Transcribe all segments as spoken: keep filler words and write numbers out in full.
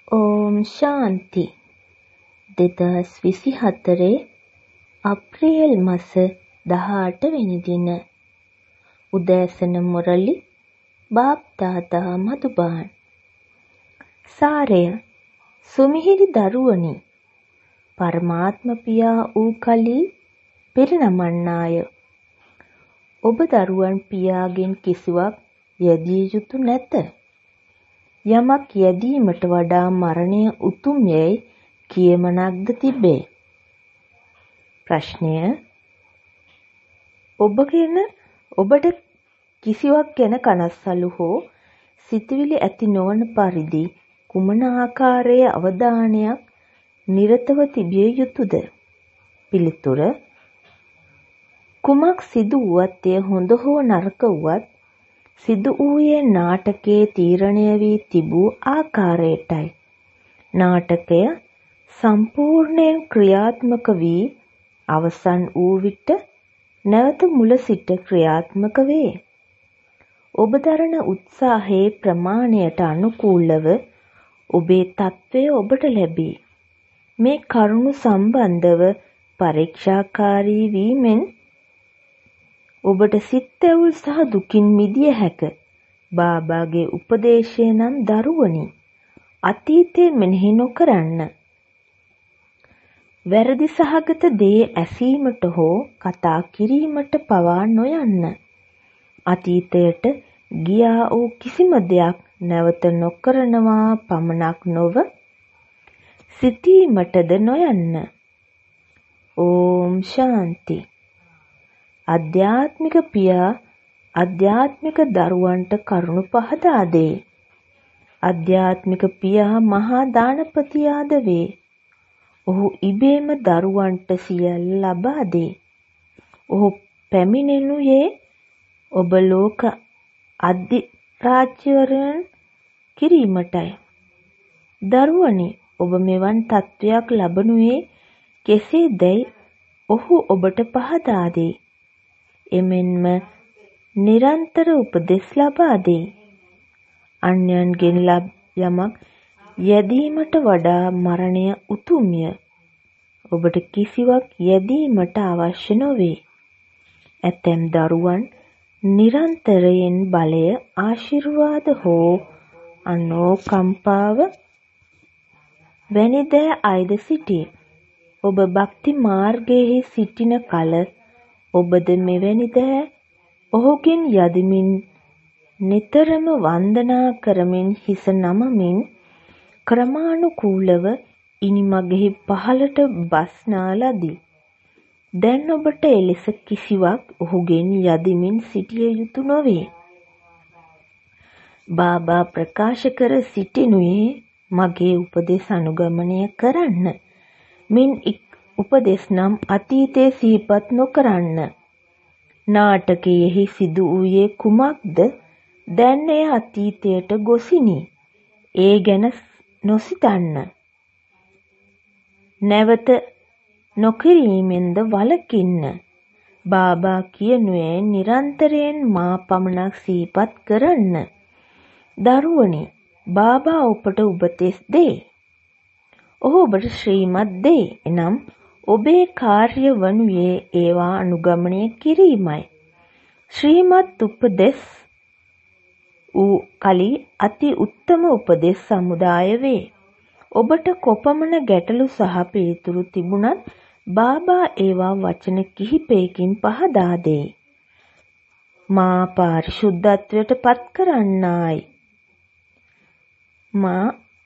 ඕම් ශාන්ති දෙදහස් විසිහතර අප්‍රේල් මාස දහඅට වෙනි දින උදෑසන මුරලි බාප්දාදා මధుබාන් සාරය සුමිහිරි දරුවනි පරමාත්ම පියා වූ කලී පිරිනමන්නාය. ඔබ දරුවන් පියාගෙන් කිසිවක් යැදිය යුතු නැත. යමක් යැදීමට වඩා මරණය උතුම් යැයි කියමනක්ද තිබේ. ප්‍රශ්නය ඔබගෙන ඔබට කිසිවක් ගැන කනස්සලු හෝ සිතුවිලි ඇති නොවන පරිදි කුමන ආකාරයේ අවධානයක් නිරතව තිබිය යුතුද? පිළිතුර කුමක් සිදු වුවත් එය හොඳ හෝ නරක වුවත් සිදු වූයේ නාටකයේ තීරණය වී තිබූ ආකාරයටයි. නාටකය සම්පූර්ණයෙන් ක්‍රියාත්මක වී අවසන් වූ විට නැවත මුල සිට ක්‍රියාත්මක වේ. ඔබ දරන උත්සාහයේ ප්‍රමාණයට අනුකූලව ඔබේ තත්ත්වය ඔබට ලැබේ. මේ කරුණු සම්බන්ධව පරීක්ෂාකාරී වීමෙන් ඔබට සිත් ඇවුල් සහ දුකින් මිදිය හැක. බාබාගේ උපදේශය නම් දරුවනි, අතීතය මෙනෙහි නොකරන්න. වැරදි සහගත දේ ඇසීමට හෝ කතා කිරීමට පවා නොයන්න. අතීතයට ගියා වූ කිසිම දෙයක් නැවත නොකරනවා පමණක් නොව සිතීමටද නොයන්න. ඕම් ශාන්ති. අධ්‍යාත්මික පියා අධ්‍යාත්මික දරුවන්ට කරුණු පහදා දේ. අධ්‍යාත්මික පියා මහා දානපතියාද වේ. ඔහු ඉබේම දරුවන්ට සියල්ල ලබා දේ. ඔහු පැමිණෙනුයේ ඔබ ලෝක අධිරාජ්‍යවරයන් කිරීමටයි. දරුවනි, ඔබ මෙවන් තත්වයක් ලබනුයේ කෙසේදැයි ඔහු ඔබට පහදා දේ. එමෙන්ම නිරන්තර උපදෙස් ලබා දෙයි. අන්‍යයන්ගෙන් ලබ යමක් යැදීමට වඩා මරණය උතුම්ය. ඔබට කිසිවක් යැදීමට අවශ්‍ය නොවේ. ඇතැම් දරුවන් නිරන්තරයෙන් බලය, ආශිර්වාද හෝ අනුකම්පාව වැනි දෑ අයද සිටී. ඔබ භක්ති මාර්ගයේ සිටින කල ඔබද මෙවැනි දෑ ඔහුගෙන් යදිමින් නිතරම වන්දනා කරමින් හිස නමමින් ක්‍රමානුකූලව ඉනිමගෙහි පහළට බස්නා ලදී. දැන් ඔබට එලෙස කිසිවක් ඔහුගෙන් යදිමින් සිටිය යුතු නොවේ. බාබා ප්‍රකාශ කර සිටිනුයේ මගේ උපදෙස් අනුගමනය කරන්න. මින් උපදෙස් නම් අතීතයේ සිහිපත් නොකරන්න. නාටකයෙහි සිදු වූයේ කුමක්ද? දැන් එය අතීතයට ගොසිනි. ඒ ගැන නොසිතන්න. නැවත නොකිරීමෙන්ද වළකින්න. බාබා කියනුවේ නිරන්තරයෙන් මා පමණක් සිහිපත් කරන්න. දරුවනි, බාබා ඔබට උපදෙස් දෙයි. ඔහු ඔබට ශ්‍රීමත් දෙයි. එනම් ඔබේ කාර්ය වනුයේ ඒවා අනුගමනය කිරීමයි. ශ්‍රීමත් උපදෙස් වූ කලී අති උත්තම උපදෙස් සමුදාය වේ. ඔබට කොපමණ ගැටලු සහ පිළිතුරු තිබුණත් බාබා ඒවා වචන කිහිපයකින් පහදා දෙයි. මා පාරිශුද්ධත්වයට පත් කරන්නායි. මා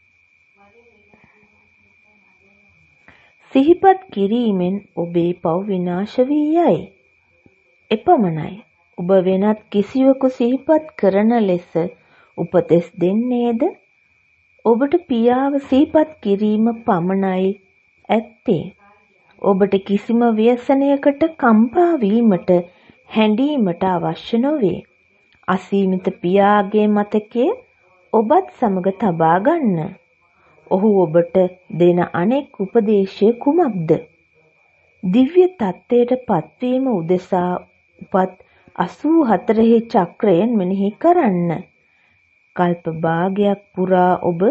සිහිපත් කිරීමෙන් ඔබේ පව් විනාශ වී යයි. එපමණයි. ඔබ වෙනත් කිසිවකු සිහිපත් කරන ලෙස උපදෙස් දෙන්නේද? ඔබට පියාව සිහිපත් කිරීම පමණයි ඇත්තේ. ඔබට කිසිම ව්‍යසනයකට කම්පා වීමට හැඬීමට අවශ්‍ය නොවේ. අසීමිත පියාගේ මතකය ඔබත් සමග තබා ගන්න. ඔහු ඔබට දෙන අනෙක් උපදේශය කුමක්ද? දිව්‍ය තත්ත්වයට පත්වීම උදෙසා උපත් අසූ හතරෙහි චක්‍රයෙන් මෙනෙහි කරන්න. කල්ප භාගයක් පුරා ඔබ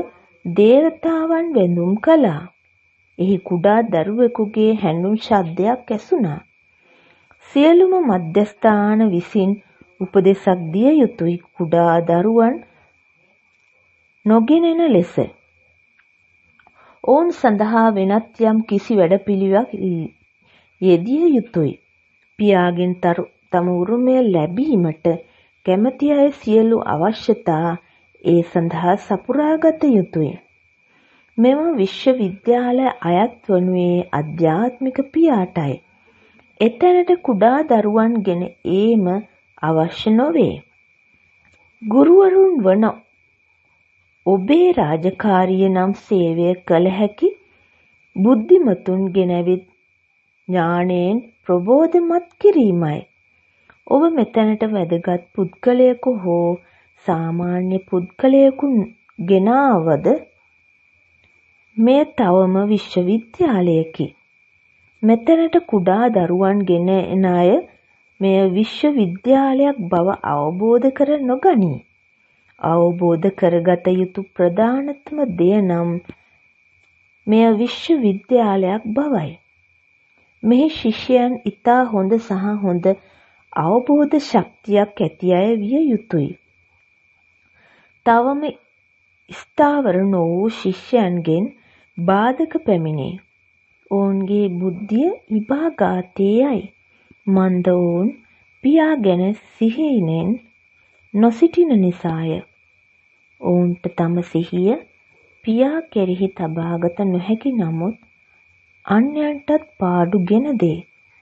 දේවතාවන් වැඳුම් කළා. එහි කුඩා දරුවෙකුගේ හැඬුම් ශබ්දයක් ඇසුණා. සියලුම මධ්‍යස්ථාන විසින් උපදෙසක් දිය යුතුයි කුඩා දරුවන් නොගෙනෙන ලෙස. ඔවුන් සඳහා වෙනත් යම් කිසි වැඩපිළිවෙලක් යෙදිය යුතුයි. පියාගෙන් තම උරුමය ලැබීමට කැමති අය සියලු අවශ්‍යතා ඒ සඳහා සපුරාගත යුතුය. මෙම විශ්වවිද්‍යාලය අයත් වනුයේ අධ්‍යාත්මික පියාටයි. එතැනට කුඩා දරුවන් ගෙන ඒම අවශ්‍ය නොවේ. ගුරුවරුන් වන ඔබේ රාජකාරිය නම් සේවය කළ හැකි බුද්ධිමතුන් ගෙනවිත් ඥාණයෙන් ප්‍රබෝධමත් කිරීමයි. ඔබ මෙතැනට වැදගත් පුද්ගලයෙකු හෝ සාමාන්‍ය පුද්ගලයෙකු ගෙනාවද මෙය තවම විශ්වවිද්‍යාලයකි. මෙතැනට කුඩා දරුවන් ගෙන එන අය මෙය විශ්වවිද්‍යාලයක් බව අවබෝධ කර නොගනී. අවබෝධ කරගත යුතු ප්‍රධානතම දෙය නම් මෙය විශ්වවිද්‍යාලයක් බවයි. මෙහි ශිෂ්‍යයන් ඉතා හොඳ සහ හොඳ අවබෝධ ශක්තියක් ඇති අය විය යුතුයි. තවම ස්ථාවර නොවූ ශිෂ්‍යයන්ගෙන් බාධක පැමිණේ. ඔවුන්ගේ බුද්ධිය ඉබාගාතේ යයි. මන්ද ඔවුන් පියා ගැන සිහිනෙන් නොසිටින නිසාය. ඔවුන්ට තම සිහිය පියා කෙරෙහි තබාගත නොහැකි නමුත් අන්‍යයන්ටත් පාඩු ගෙන දේ.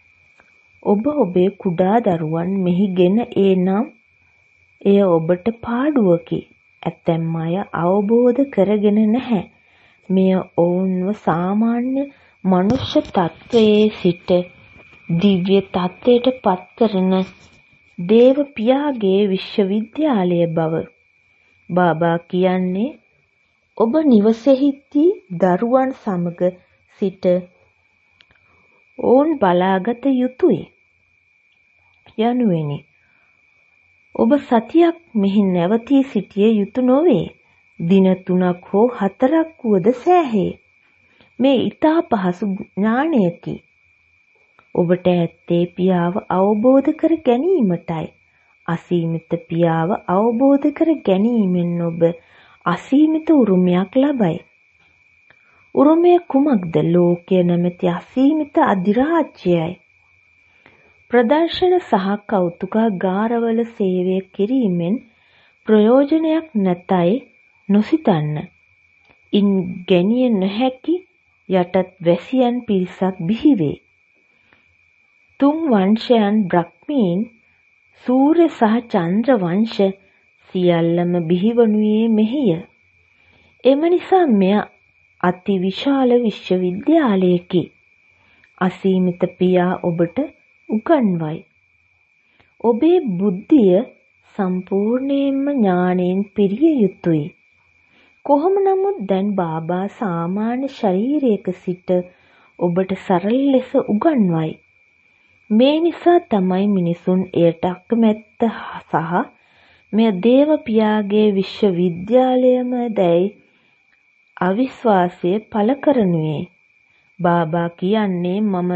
ඔබ ඔබේ කුඩා දරුවන් මෙහි ගෙන ඒ නම් එය ඔබට පාඩුවකි. ඇතැම් අය අවබෝධ කරගෙන නැහැ. මෙය ඔවුන්ව සාමාන්‍ය මනුෂ්‍ය තත්ත්වයේ සිට දිව්‍ය තත්ත්වයට පත් කරන දේව පියාගේ විශ්වවිද්‍යාලය බව. බාබා කියන්නේ ඔබ නිවසෙහිදී දරුවන් සමග සිට ඔවුන් බලාගත යුතුයි යනුවෙනි. ඔබ සතියක් මෙහි නැවතී සිටිය යුතු නොවේ. දින තුනක් හෝ හතරක් වුවද සෑහේ. මේ ඊටා පහසු ඥානයකි. ඔබට ඇත්තේ පියාව අවබෝධ කර ගැනීමටයි. අසීමිත පියාව අවබෝධ කර ගැනීමෙන් ඔබ අසීමිත උරුමයක් ලබයි. උරුමය කුමක්ද? ලෝකය නැමැති අසීමිත අධිරාජ්‍යයයි. ප්‍රදර්ශන සහ කෞතුකාගාරවල සේවය කිරීමෙන් ප්‍රයෝජනයක් නැතයි නොසිතන්න. ඉන් ගැනිය නොහැකි යටත් වැසියන් පිරිසක් බිහිවේ. තුන් වංශයන් බ්‍රහ්මීන්, සූර්ය සහ චන්ද්‍ර වංශ සියල්ලම බිහිවනුයේ මෙහිය. එම නිසා මෙය අති විශාල විශ්වවිද්‍යාලයකි. අසීමිත පියා ඔබට උගන්වයි. ඔබේ බුද්ධිය සම්පූර්ණයෙන්ම ඥාණයෙන් පිරිය යුතුයි. කොහොම නමුත් දැන් බාබා සාමාන්‍ය ශරීරයක සිට ඔබට සරල ලෙස උගන්වයි. මේ නිසා තමයි මිනිසුන් එයට අකමැත්ත සහ මෙය දේව පියාගේ විශ්වවිද්‍යාලයම දැයි අවිශ්වාසය පළ කරනුයේ. බාබා කියන්නේ මම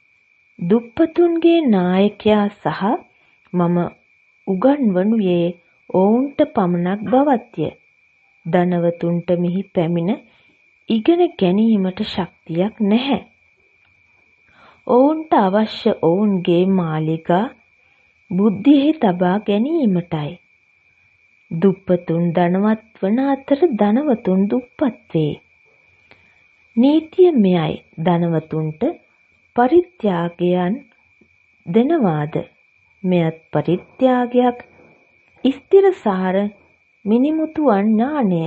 දුප්පතුන්ගේ නායකයා සහ මම උගන්වනුයේ ඔවුන්ට පමණක් බවත්ය. ධනවතුන්ට මෙහි පැමිණ ඉගෙන ගැනීමට ශක්තියක් නැහැ. ඔවුන්ට අවශ්‍ය ඔවුන්ගේ මාලිගා බුද්ධියෙහි තබා ගැනීමටයි. දුප්පතුන් ධනවත් වන අතර ධනවතුන් දුප්පත් වේ. නීතිය මෙයයි. ධනවතුන්ට පරිත්‍යාගයන් දෙනවාද? මෙයත් පරිත්‍යාගයක්. ස්ථිරසාර මිනිමුතුවන් ඥානය.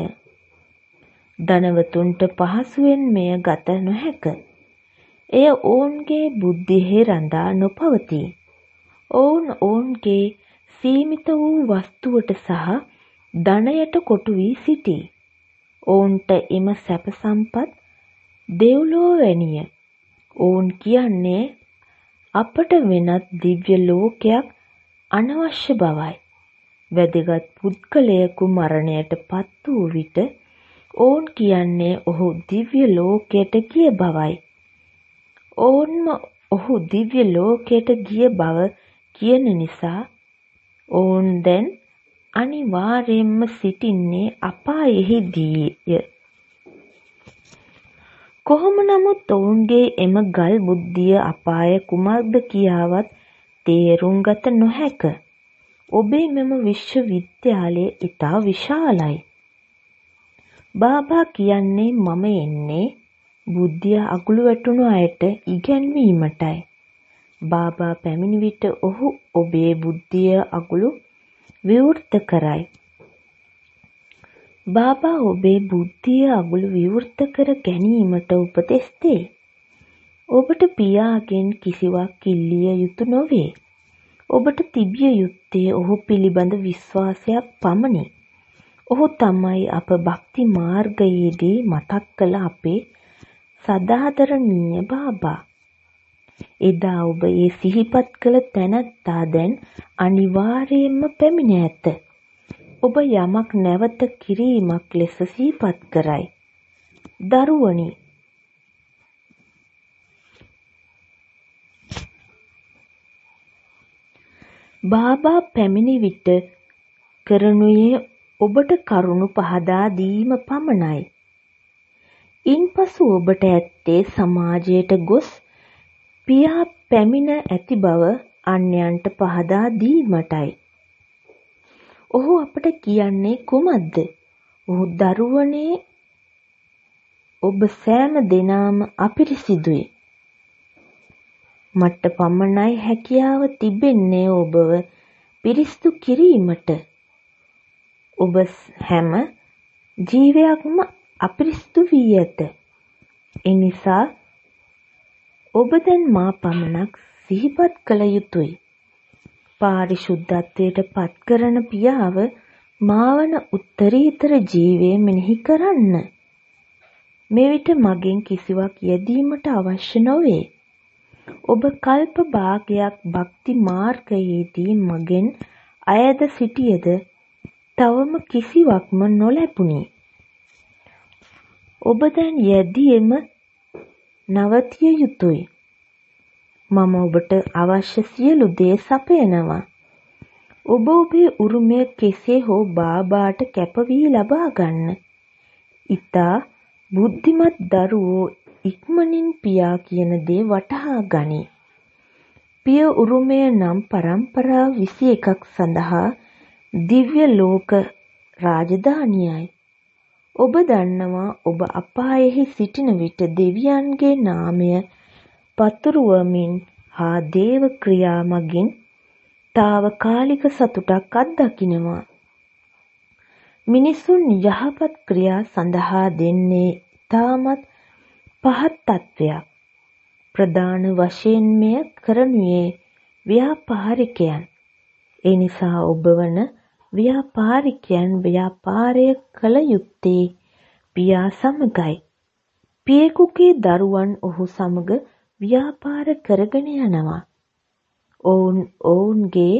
ධනවතුන්ට පහසුවෙන් මෙය ගත නොහැක. එය ඔවුන්ගේ බුද්ධියෙහි රඳා නොපවතී. ඔවුන් ඔවුන්ගේ සීමිත වූ වස්තුවට සහ ධනයට කොටු වී සිටී. ඔවුන්ට එම සැප සම්පත් දෙව්ලොව වැනිය. ඔවුන් කියන්නේ අපට වෙනත් දිව්‍ය ලෝකයක් අනවශ්‍ය බවයි. වැදගත් පුද්ගලයෙකු මරණයට පත් වූ විට ඔවුන් කියන්නේ ඔහු දිව්‍ය ලෝකයට ගිය බවයි. ඔවුන්ම ඔහු දිව්‍ය ලෝකයට ගිය බව කියන නිසා ඔවුන් දැන් අනිවාර්යයෙන්ම සිටින්නේ අපායෙහිදීය. කොහොම නමුත් ඔවුන්ගේ එම ගල් බුද්ධිය අපාය කුමක්ද කියාවත් තේරුම් ගත නොහැක. ඔබේ මෙම විශ්වවිද්‍යාලය ඉතා විශාලයි. බාබා කියන්නේ මම එන්නේ බුද්ධිය අගුළු වැටුණු අයට ඉගැන්වීමටයි. බාබා පැමිණි විට ඔහු ඔබේ බුද්ධිය අගුළු විවෘත කරයි. බාබා ඔබේ බුද්ධිය අගුළු විවෘත කර ගැනීමට උපදෙස් දෙයි. ඔබට පියාගෙන් කිසිවක් ඉල්ලිය යුතු නොවේ. ඔබට තිබිය යුත්තේ ඔහු පිළිබඳ විශ්වාසයක් පමණි. ඔහු තමයි අප භක්ති මාර්ගයේදී මතක් කළ අපේ සදාදරණීය බාබා. එදා ඔබ ඒ සිහිපත් කළ තැනැත්තා දැන් අනිවාර්යයෙන්ම පැමිණ ඇත. ඔබ යමක් නැවත කිරීමක් ලෙස සිහිපත් කරයි. දරුවනි, බාබා පැමිණි විට කරනුයේ ඔබට කරුණු පහදා දීම පමණයි. ඉන්පසු ඔබට ඇත්තේ සමාජයට ගොස් පියා පැමිණ ඇති බව අන්‍යයන්ට පහදා දීමටයි. ඔහු අපට කියන්නේ කුමක්ද? ඔහු දරුවනේ ඔබ සෑම දෙනාම අපිරිසිදුයි. මට පමණයි හැකියාව තිබෙන්නේ ඔබව පිරිසිදු කිරීමට. ඔබ හැම ජීවයක්ම අපිරිසිදු වී ඇත. එනිසා ඔබ දැන් මා පමණක් සිහිපත් කළ යුතුයි. පාරිශුද්ධත්වයට පත් කරන පියාව මාවන උත්තරීතර ජීවය මෙනෙහි කරන්න. මෙවිට මගෙන් කිසිවක් යෙදීමට අවශ්‍ය නොවේ. ඔබ කල්ප භාගයක් භක්ති මාර්ගයේදී මගෙන් අයද සිටියද තවම කිසිවක්ම නොලැබුණි. ඔබ දැන් යෙදීම නවතිය යුතුයි. මම ඔබට අවශ්‍ය සියලු දේ සපයනවා. ඔබ ඔබේ උරුමය කෙසේ හෝ බාබාට කැපවී ලබා ගන්න. ඉතා බුද්ධිමත් දරුවෝ ඉක්මනින් පියා කියන දේ වටහා ගනි. පිය උරුමය නම් පරම්පරා විසි එකක් සඳහා දිව්‍ය ලෝක රාජධානියයි. ඔබ දන්නවා ඔබ අපායෙහි සිටින විට දෙවියන්ගේ නාමය පතුරුවමින් හා දේව ක්‍රියා මගින් තාවකාලික සතුටක් අත්දකිනවා. මිනිසුන් යහපත් ක්‍රියා සඳහා දෙන්නේ තාමත් පහත් තත්වයක්. ප්‍රධාන වශයෙන් මෙය කරනුයේ ව්‍යාපාරිකයන්. ඒ නිසා ඔබ වන ව්‍යාපාරිකයන් ව්‍යාපාරය කළ යුත්තේ පියා සමගයි. පියෙකුගේ දරුවන් ඔහු සමග ව්‍යාපාර කරගෙන යනවා. ඔවුන් ඔවුන්ගේ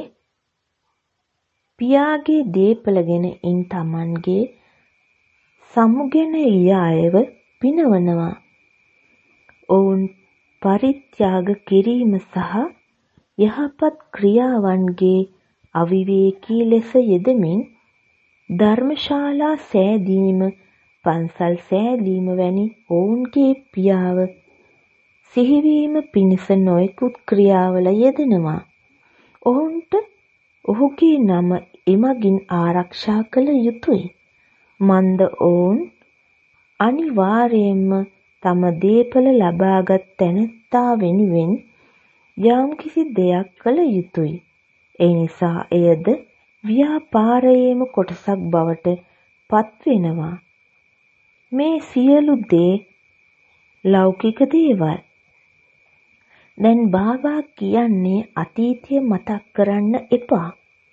පියාගේ දේපලගෙන ඉන් තමන්ගේ සමුගෙන ගිය අයව පිනවනවා. ඔවුන් පරිත්‍යාග කිරීම සහ යහපත් ක්‍රියාවන්ගේ අවිවේකී ලෙස යෙදමින් ධර්මශාලා සෑදීම, පන්සල් සෑදීම වැනි ඔවුන්ගේ පියාව සිහිවීම පිණිස නොයෙකුත් ක්‍රියාවල යෙදෙනවා. ඔවුන්ට ඔහුගේ නම එමගින් ආරක්ෂා කළ යුතුයි. මන්ද ඔවුන් අනිවාර්යයෙන්ම තම දේපල ලබාගත් තැනැත්තා වෙනුවෙන් යම්කිසි දෙයක් කළ යුතුයි. ඒ නිසා එයද ව්‍යාපාරයේම කොටසක් බවට පත්වෙනවා. මේ සියලු දේ ලෞකික දේවල්. දැන් බාබා කියන්නේ අතීතය මතක් කරන්න එපා.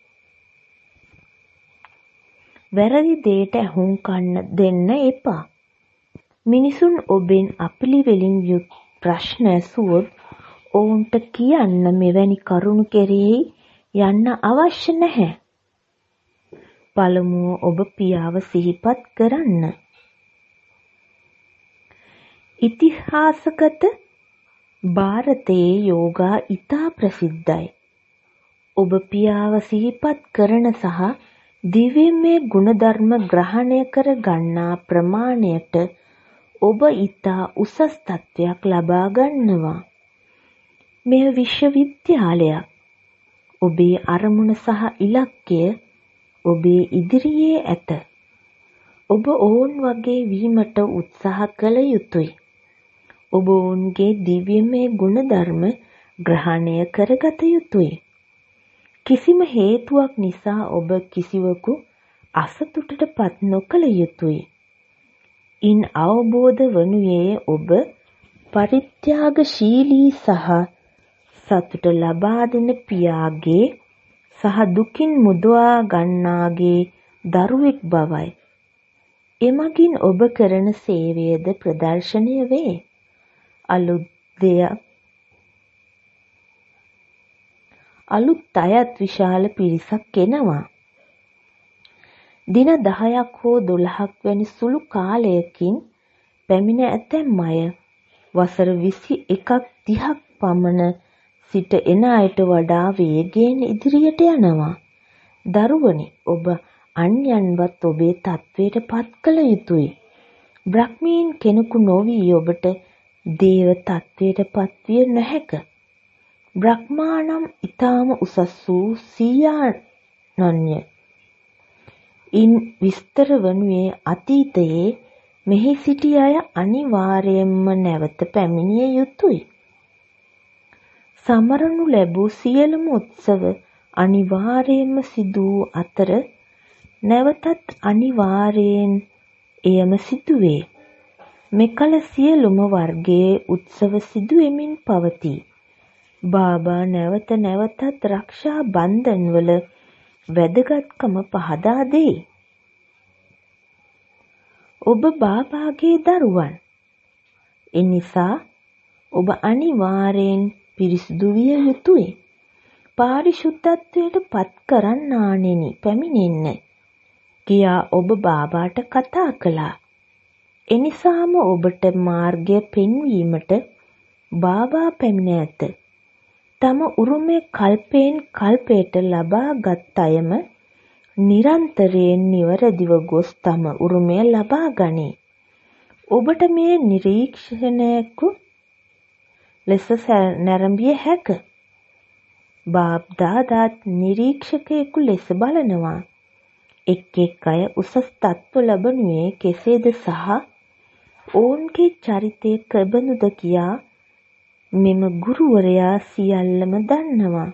වැරදි දෙයට ඇහුම්කන් දෙන්න එපා. මිනිසුන් ඔබෙන් අපිළිවෙලින් යුත් ප්‍රශ්න ඇසුවොත් ඔවුන්ට කියන්න මෙවැනි කරුණු කෙරෙහි යන්න අවශ්‍ය නැහැ. පළමුව ඔබ පියාව සිහිපත් කරන්න. ඉතිහාසගත ಭಾರತයේ යෝගා ඉතා ප්‍රසිද්ධයි. ඔබ පියාව සිහිපත් කරන සහ දිව්‍යමය ගුණධර්ම ග්‍රහණය කර ගන්නා ප්‍රමාණයට ඔබ ඉතා උසස් තත්ත්වයක් ලබා ගන්නවා. මෙය විශ්වවිද්‍යාලයක්. ඔබේ අරමුණ සහ ඉලක්කය ඔබේ ඉදිරියේ ඇත. ඔබ ඔවුන් වගේ වීමට උත්සාහ කළ යුතුයි. ඔබ ඔවුන්ගේ දිව්‍යමය ගුණධර්ම ග්‍රහණය කරගත යුතුයි. කිසිම හේතුවක් නිසා ඔබ කිසිවකු අසතුටට පත් නොකළ යුතුයි. ඉන් අවබෝධ වනුයේ ඔබ පරිත්‍යාගශීලී සහ සතුට ලබා දෙන පියාගේ සහ දුකින් මුදවා ගන්නාගේ දරුවෙක් බවයි. එමගින් ඔබ කරන සේවයද ප්‍රදර්ශනය වේ. අලුත් දෙයක් අලුත් අයත් විශාල පිරිසක් එනවා. දින දහයක් හෝ දොළහක් වැනි සුළු කාලයකින් පැමිණ ඇතැම් අය වසර විසි එකක් තිහක් පමණ සිට එන අයට වඩා වේගයෙන් ඉදිරියට යනවා. දරුවනි, ඔබ අන්‍යයන්වත් ඔබේ තත්වයට පත් කළ යුතුයි. බ්‍රහ්මීන් කෙනෙකු නොවී ඔබට දේව තත්වයට පත්විය නොහැක. බ්‍රහ්මා නම් ඊටාම උසස් වූ සීයානන්ය. ඉන් විස්තර වනුයේ අතීතයේ මෙහි සිටි අය අනිවාර්යයෙන්ම නැවත පැමිණිය යුතුයි. සමරනු ලැබූ සියලුම උත්සව අනිවාර්යයෙන්ම සිදු වූ අතර නැවතත් අනිවාර්යයෙන් එයම සිදුවේ. මෙකල සියලුම වර්ගයේ උත්සව සිදුවෙමින් පවතී. බාබා නැවත නැවතත් රක්ෂා බන්ධන්වල වැදගත්කම පහදා දෙයි. ඔබ බාබාගේ දරුවන්. එනිසා ඔබ අනිවාර්යෙන් පිරිසිදු විය යුතුයි. පාරිශුද්ධත්වයට පත් කරන්නානෙනි පැමිණෙන්න කියා ඔබ බාබාට කතා කළා. එනිසාම ඔබට මාර්ගය පෙන්වීමට බාබා පැමිණ ඇත. තම උරුමය කල්පයෙන් කල්පයට ලබා ගත් අයම නිරන්තරයෙන් නිවැරදිව ගොස් තම උරුමය ලබා ගනී. ඔබට මේ නිරීක්ෂණයකු ලෙස නැරඹිය හැක. බාබ් දාදාත් නිරීක්ෂකයෙකු ලෙස බලනවා. එක් එක් අය උසස් තත්ත්ව ලබනුයේ කෙසේද සහ ඔවුන්ගේ චරිතය කෙබඳුද කියා මෙම ගුරුවරයා සියල්ලම දන්නවා.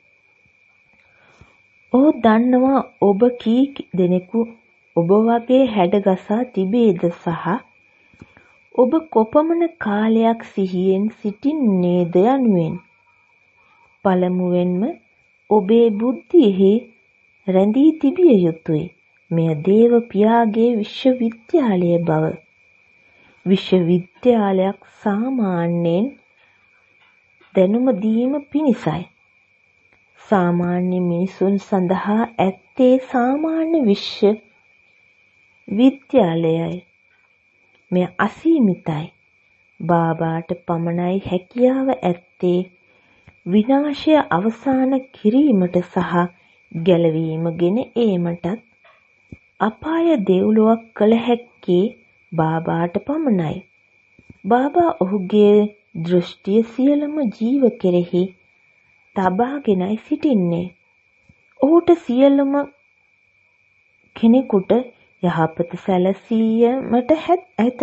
ඔහු දන්නවා ඔබ කී දෙනෙකු ඔබ වගේ හැඩගසා තිබේද සහ ඔබ කොපමණ කාලයක් සිහියෙන් සිටින්නේද යනුවෙන්. පළමුවෙන්ම ඔබේ බුද්ධියෙහි රැඳී තිබිය යුතුයි. මෙය දේව පියාගේ විශ්වවිද්‍යාලය බව. විශ්වවිද්‍යාලයක් සාමාන්‍යයෙන් දැනුම දීම පිණිසයි. සාමාන්‍ය මිනිසුන් සඳහා ඇත්තේ සාමාන්‍ය විශ්ව විද්‍යාලයයි. මෙය අසීමිතයි. බාබාට පමණයි හැකියාව ඇත්තේ විනාශය අවසන් කිරීමට සහ ගැලවීම ගෙන ඒමටත්. අපාය දෙව්ලොවක් කළ හැක්කේ බාබාට පමණයි. බාබා ඔහුගේ දෘෂ්ටිය සියලුම ජීව කෙරෙහි තබාගෙනයි සිටින්නේ. ඔහුට සියලුම කෙනෙකුට යහපත සැලසීමට ඇත.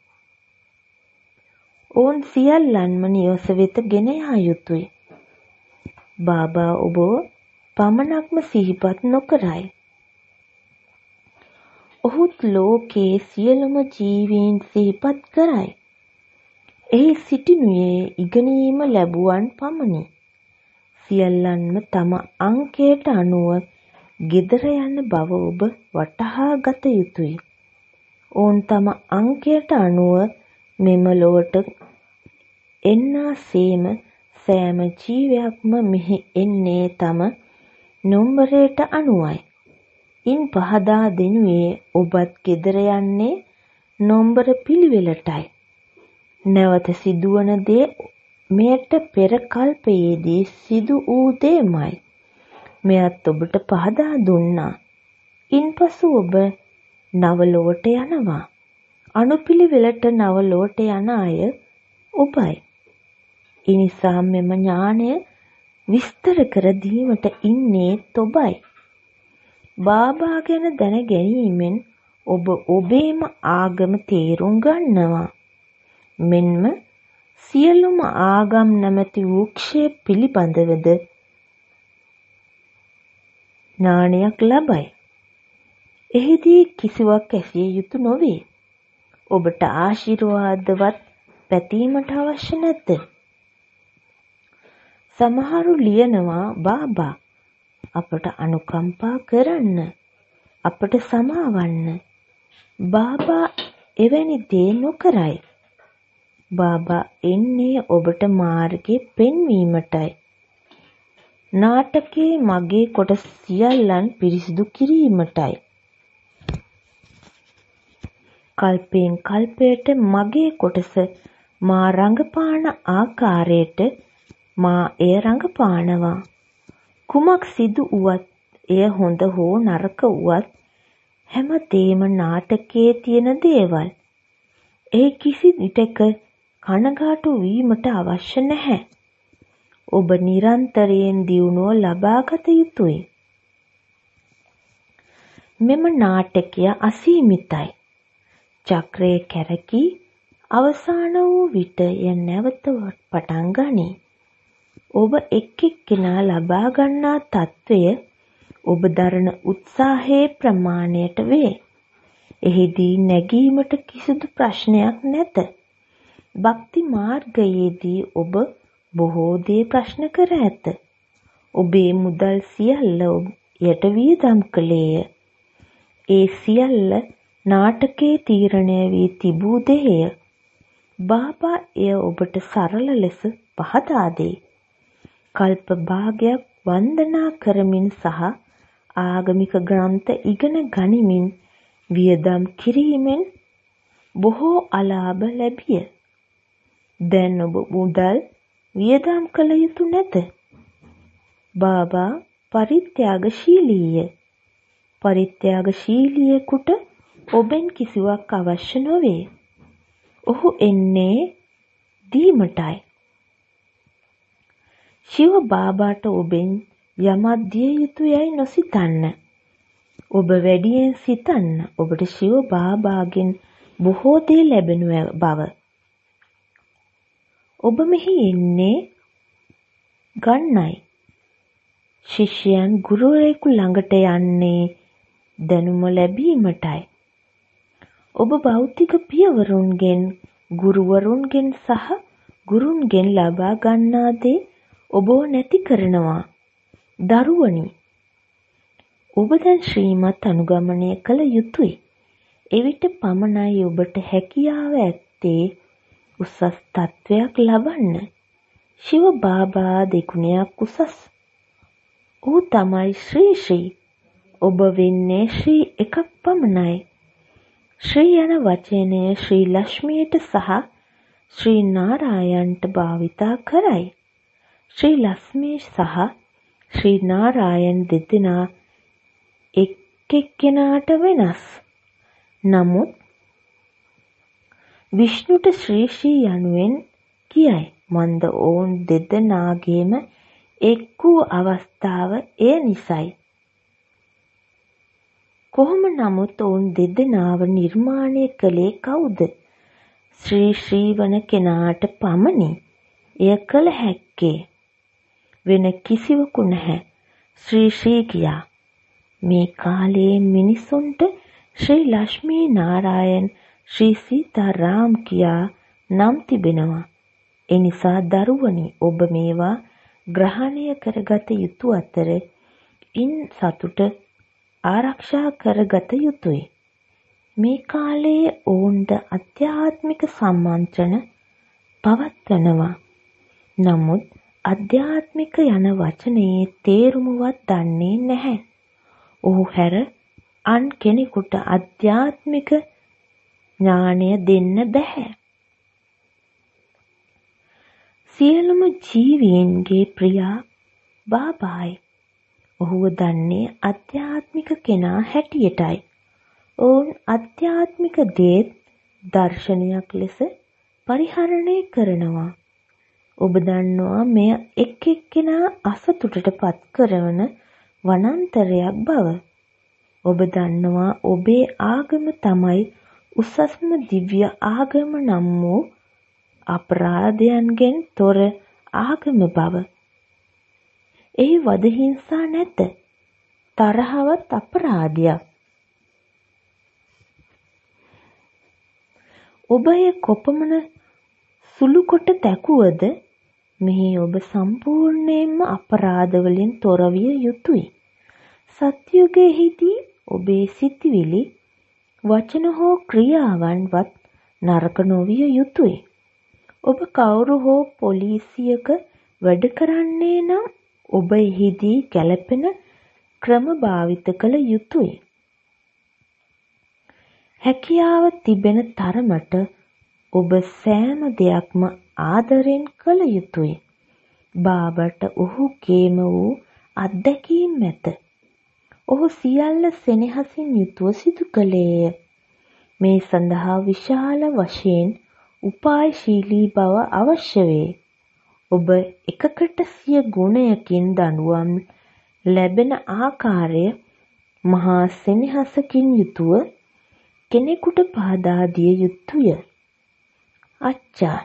ඔවුන් සියල්ලන්ම නිවස වෙත ගෙන යා යුතුයි. බාබා ඔබ පමණක්ම සිහිපත් නොකරයි. ඔහුත් ලෝකයේ සියලුම ජීවීන් සිහිපත් කරයි. එහි සිටිනුයේ ඉගෙනීම ලැබුවන් පමණි. සියල්ලන්ම තම අංකයට අනුව ගෙදර යන බව ඔබ වටහා ගත යුතුයි. ඔවුන් තම අංකයට අනුව මෙම ලොවට එන්නාසේම සෑම ජීවයක්ම මෙහි එන්නේ තම නොම්බරයට අනුවයි. ඉන් පහදා දෙනුයේ ඔබත් ගෙදර යන්නේ නොම්බර පිළිවෙලටයි. නැවත සිදුවන දේ මෙයට පෙර කල්පයේදී සිදු වූ දේමයි. මෙයත් ඔබට පහදා දුන්නා. ඉන්පසු ඔබ නවලොවට යනවා. අනුපිළිවෙලට නවලොවට යන අය ඔබයි. එනිසා මෙම ඥානය විස්තර කර දීමට ඉන්නේ ඔබයි. බාබා ගැන දැන ගැනීමෙන් ඔබ ඔබේම ආගම තේරුම් ගන්නවා. මෙන්ම සියලුම ආගම් නැමැති වෘක්ෂය පිළිබඳවද ඥානයක් ලබයි. එහිදී කිසිවක් ඇසිය යුතු නොවේ. ඔබට ආශිර්වාදවත් පැතීමට අවශ්‍ය නැත. සමහරු ලියනවා බාබා අපට අනුකම්පා කරන්න, අපට සමාවන්න. බාබා එවැනි දේ නොකරයි. බාබා එන්නේ ඔබට මාර්ගය පෙන්වීමටයි. නාටකයේ මගේ කොටස් සියල්ලන් පිරිසිදු කිරීමටයි. කල්පයෙන් කල්පයට මගේ කොටස මා රඟපාන ආකාරයට මා එය රඟපානවා. කුමක් සිදු වුවත්, එය හොඳ හෝ නරක වුවත්, හැම දේම නාටකයේ තියෙන දේවල්. ඒ කිසි විටක කනගාටු වීමට අවශ්‍ය නැහැ. ඔබ නිරන්තරයෙන් දියුණුව ලබාගත යුතුයි. මෙම නාටකය අසීමිතයි. චක්‍රය කැරකී අවසාන වූ විට එය නැවත පටන් ගනී. ඔබ එක් එක්කෙනා ලබා ගන්නා තත්ත්වය ඔබ දරන උත්සාහයේ ප්‍රමාණයට වේ. එහිදී නැගීමට කිසිදු ප්‍රශ්නයක් නැත. භක්ති මාර්ගයේදී ඔබ බොහෝ දේ ප්‍රශ්න කර ඇත. ඔබේ මුදල් සියල්ල යට වියදම් කළේය. ඒ සියල්ල නාටකයේ තීරණය වී තිබූ දෙය. බාබා එය ඔබට සරල ලෙස පහදා දෙයි. කල්ප භාගයක් වන්දනා කරමින් සහ ආගමික ග්‍රන්ථ ඉගෙන ගනිමින් වියදම් කිරීමෙන් බොහෝ අලාභ ලැබිය. දැන් ඔබ මුදල් වියදම් කළ යුතු නැත. බාබා පරිත්‍යාගශීලීය. පරිත්‍යාගශීලියෙකුට ඔබෙන් කිසිවක් අවශ්‍ය නොවේ. ඔහු එන්නේ දීමටයි. ශිව බාබාට ඔබෙන් යමක් දිය යුතු යයි නොසිතන්න. ඔබ වැඩියෙන් සිතන්න ඔබට ශිව බාබාගෙන් බොහෝ දේ ලැබෙනු බව. ඔබ මෙහි එන්නේ ගන්නයි. ශිෂ්‍යයන් ගුරුවරයෙකු ළඟට යන්නේ දැනුම ලැබීමටයි. ඔබ භෞතික පියවරුන්ගෙන්, ගුරුවරුන්ගෙන් සහ ගුරුන්ගෙන් ලබා ගන්නා දේ ඔබව නැති කරනවා. දරුවනි, ඔබ දැන් ශ්‍රීමත් අනුගමනය කළ යුතුයි. එවිට පමණයි ඔබට හැකියාව ඇත්තේ උසස් තත්වයක් ලබන්න. ශිව බාබා දෙගුණයක් උසස්. ඌ තමයි ශ්‍රී ශ්‍රී. ඔබ වෙන්නේ ශ්‍රී එකක් පමණයි. ශ්‍රී යන වචනය ශ්‍රී ලක්ෂ්මියට සහ ශ්‍රී නාරායන්ට භාවිතා කරයි. ශ්‍රී ලක්ෂ්මී සහ ශ්‍රී නාරායන් දෙදෙනා එක් එක්කෙනාට වෙනස්. නමුත් විෂ්ණුට ශ්‍රී ශ්‍රී යනුවෙන් කියයි. මන්ද ඔවුන් දෙදෙනාගේම එක් වූ අවස්ථාව එය නිසයි. කොහොම නමුත් ඔවුන් දෙදෙනාව නිර්මාණය කළේ කවුද? ශ්‍රී ශ්‍රී වන කෙනාට පමණි. එය කළ හැක්කේ. වෙන කිසිවකු නැහැ. ශ්‍රී ශ්‍රී කියා. මේ කාලයේ මිනිසුන්ට ශ්‍රී ලක්ෂ්මී නාරායන් ශ්‍රී සීතාරාම් කියා නම් තිබෙනවා. එනිසා දරුවනි, ඔබ මේවා ග්‍රහණය කරගත යුතු අතර ඉන් සතුට ආරක්ෂා කරගත යුතුයි. මේ කාලයේ ඔවුන්ට අධ්‍යාත්මික සම්මන්ත්‍රණ පවත්වනවා. නමුත් අධ්‍යාත්මික යන වචනයේ තේරුමවත් දන්නේ නැහැ. ඔහු හැර අන් කෙනෙකුට අධ්‍යාත්මික ඥානය දෙන්න බැහැ. සියලුම ජීවීන්ගේ ප්‍රියා බාබායි. ඔහුව දන්නේ අධ්‍යාත්මික කෙනා හැටියටයි. ඔවුන් අධ්‍යාත්මික දේත් දර්ශනයක් ලෙස පරිහරණය කරනවා. ඔබ දන්නවා මෙය එක් එක්කෙනා අසතුටට පත් කරන වනාන්තරයක් බව. ඔබ දන්නවා ඔබේ ආගම තමයි උසස්ම දිව්‍ය ආගම නම් වූ අපරාධයන්ගෙන් තොර ආගම බව. එහි වදහිංසා නැත. තරහවත් අපරාධයක්. ඔබ එය කොපමණ සුළු කොට තැකුවද මෙහි ඔබ සම්පූර්ණයෙන්ම අපරාධවලින් තොර විය යුතුයි. සත්‍යයුගයේදී ඔබේ සිතිවිලි, වචන හෝ ක්‍රියාවන්වත් නරක නොවිය යුතුයි. ඔබ කවුරු හෝ පොලිසියක වැඩ කරන්නේ නම් ඔබ එහිදී ගැළපෙන ක්‍රම භාවිත කළ යුතුයි. හැකියාව තිබෙන තරමට ඔබ සෑම දෙයක්ම ආදරෙන් කළ යුතුයි. බාබට ඔහුගේම වූ අත්දැකීම් ඇත. ඔහු සියල්ල සෙනෙහසින් යුතුව සිදු කළේය. මේ සඳහා විශාල වශයෙන් උපායශීලී බව අවශ්‍ය වේ. ඔබ එකකට සිය ගුණයකින් දඬුවම් ලැබෙන ආකාරය මහා සෙනෙහසකින් යුතුව කෙනෙකුට පහදා දිය යුතුය. අච්චා.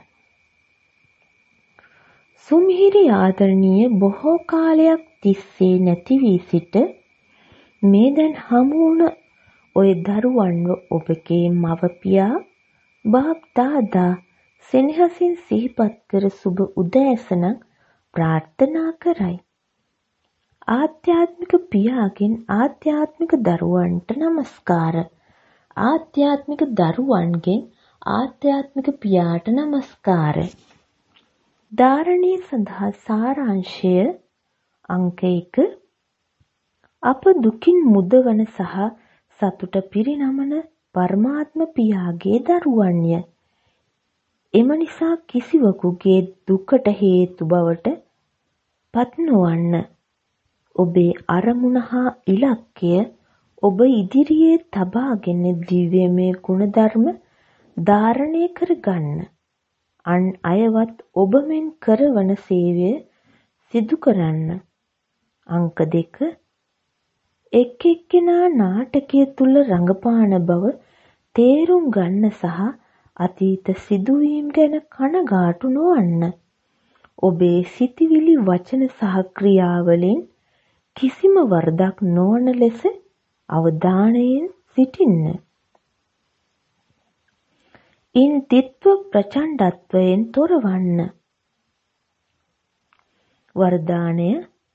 සුමිහිරි ආදරණීය බොහෝ කාලයක් තිස්සේ නැති වී සිට මේ දැන් හමු වුණ ඔය දරුවන්ව ඔබගේ මව පියා බාප් දාදා සෙනෙහසින් සිහිපත් කර සුබ උදෑසනක් ප්‍රාර්ථනා කරයි. ආධ්‍යාත්මික පියාගෙන් ආධ්‍යාත්මික දරුවන්ට නමස්කාර. ආධ්‍යාත්මික දරුවන්ගෙන් ආධ්‍යාත්මික පියාට නමස්කාර. ධාරණය සඳහා සාරාංශය අංක එක. අප දුකින් මුදවන සහ සතුට පිරිනමන පරමාත්ම පියාගේ දරුවන්ය. එම නිසා කිසිවකුගේ දුකට හේතු බවට පත් නොවන්න. ඔබේ අරමුණ හා ඉලක්කය ඔබ ඉදිරියේ තබාගෙන දිව්‍යමය ගුණධර්ම ධාරණය කරගන්න. අන් අයවත් ඔබ මෙන් කරවන සේවය සිදු කරන්න. අංක දෙක. එක් එක්කෙනා නාටකය තුල රඟපාන බව තේරුම් ගන්න සහ අතීත සිදුවීම් ගැන කනගාටු නොවන්න. ඔබේ සිතිවිලි, වචන සහ ක්‍රියාවලින් කිසිම වරදක් නොවන ලෙස අවධානයෙන් සිටින්න. ඉන් දිත්ව ප්‍රචණ්ඩත්වයෙන් තොරවන්න. වරදානය.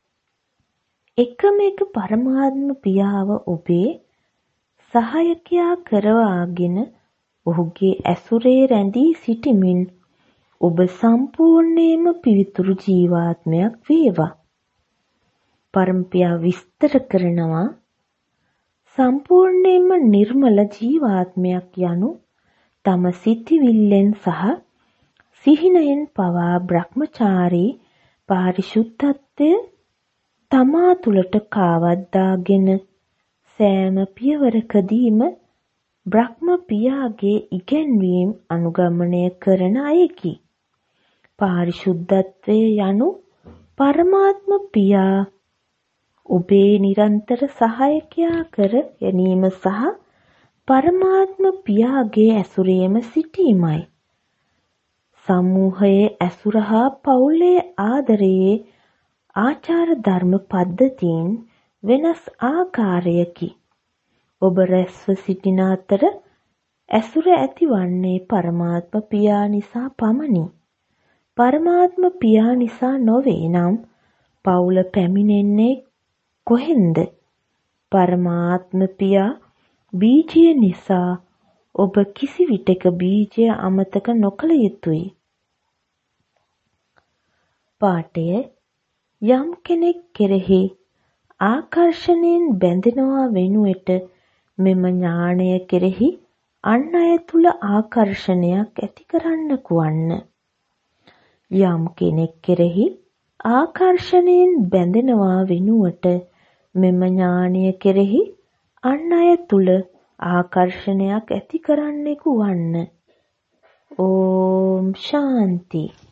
එකම එක පරමාත්ම පියාව ඔබේ සහායකයා කරවාගෙන ඔහුගේ ඇසුරේ රැඳී සිටිමින් ඔබ සම්පූර්ණයෙන්ම පිවිතුරු ජීවාත්මයක් වේවා. පරමපියා විස්තර කරනවා සම්පූර්ණයෙන්ම නිර්මල ජීවාත්මයක් යනු තම සිතිවිල්ලෙන් සහ සිහිනයෙන් පවා බ්‍රහ්මචාරී පාරිශුද්ධත්වය තමා තුළට කාවද්දාගෙන සෑම පියවරකදීම බ්‍රහ්ම පියාගේ ඉගැන්වීම් අනුගමනය කරන අයෙකි. පාරිශුද්ධත්වය යනු පරමාත්ම පියා ඔබේ නිරන්තර සහායකයා කර ගැනීම සහ පරමාත්ම පියාගේ ඇසුරේම සිටීමයි. සමූහයේ ඇසුර හා පවුලේ ආදරයේ ආචාර ධර්ම පද්ධතීන් වෙනස් ආකාරයකි. ඔබ රැස්ව සිටින අතර ඇසුර ඇතිවන්නේ පරමාත්ම පියා නිසා පමණි. පරමාත්ම පියා නිසා නොවේ නම් පවුල පැමිණෙන්නේ කොහෙන්ද? පරමාත්ම පියා බීජය නිසා ඔබ කිසි විටක බීජය අමතක නොකළ යුතුයි. පාඨය. යම් කෙනෙක් කෙරෙහි ආකර්ෂණයෙන් බැඳෙනවා වෙනුවට මෙම ඥාණය කෙරෙහි අන් අය තුල ආකර්ෂණයක් ඇති කරන්නකු වන්න. යම් කෙනෙක් කෙරෙහි ආකර්ෂණයෙන් බැඳෙනවා වෙනුවට මෙම ඥානය කෙරෙහි අන් අය තුල ආකර්ෂණයක් ඇති කරන්නෙකු වන්න. ඕම් ශාන්ති.